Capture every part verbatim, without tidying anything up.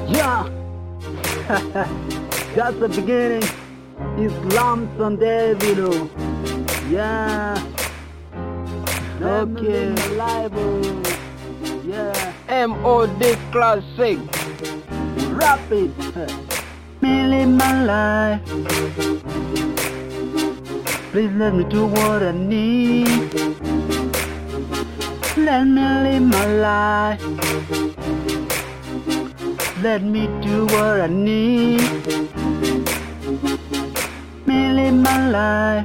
Yeah, that's the beginning. Islam Sunday video. Yeah. Okay. Yeah. M O D Classic. Rap it. Me live my life. Please let me do what I need. Let me live my life. Let me do what I need. Me live my life.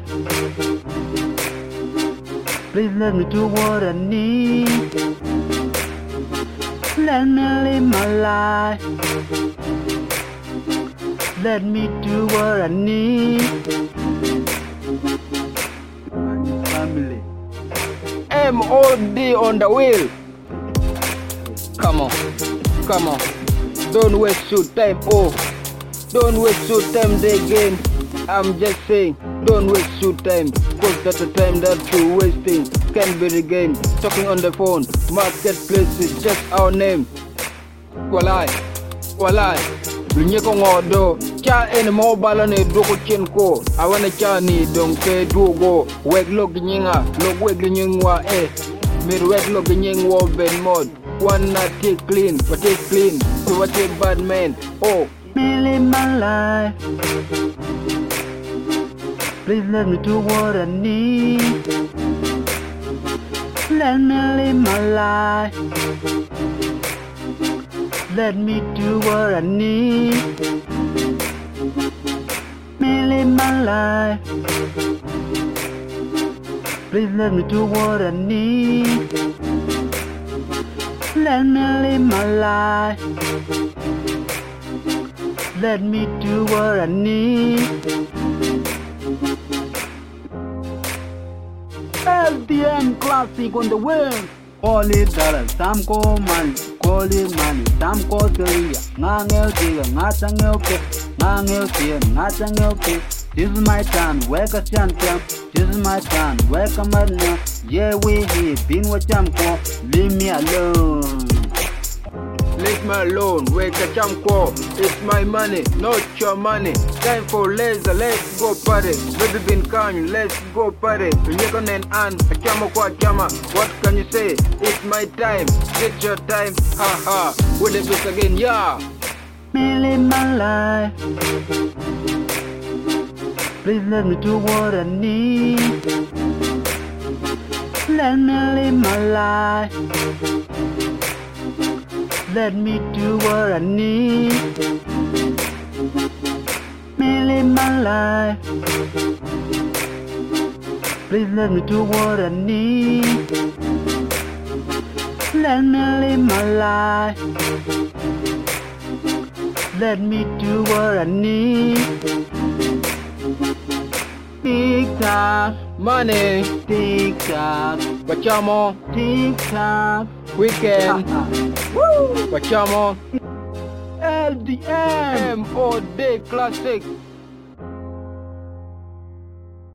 Please let me do what I need. Let me live my life. Let me do what I need. Family. M O D on the wheel. Come on, come on. Don't waste your time, oh. Don't waste your time again. I'm just saying, don't waste your time. Cause that's the time that you're wasting. Can't be regained. Talking on the phone. Marketplace is just our name. Walai, walai. Lunyeko ngodo. Cha ene mobile ne doko chen ko. Awana cha ni donke dugo. Weg log nyinga. Log weg nyingwa eh. Mir weg log nyingwa ben mod. One not take clean, but take clean. So what take bad man? Oh. Me live my life. Please let me do what I need. Let me live my life. Let me do what I need. Me live my life. Please let me do what I need. Let me live my life. Let me do what I need. L D M Classic on the wheel. Call it dollar, some call money. Call it money, some call career. Ngangel tiga, ngatangel ke. Ngangel tiga, ngatangel ke. This is my turn, wake a champion. This is my turn, wake a madman. Yeah, we here, been what I'm for. Leave me alone. Leave me alone, wake a chamko. It's my money, not your money. Time for laser, let's go party. Baby been kind, let's go party. Nyekon and an, a chamo kwa chama. What can you say? It's my time, it's your time. Ha ha, we'll do this again, yeah. Me live my life. Please let me do what I need. Let me live my life. Let me do what I need. Me live my life. Please let me do what I need. Let me live my life. Let me do what I need. Tick tock, Money, tick tock, Pachamo, tick tock. weekend, Woo! Pachamo, L D M. M O D Classic.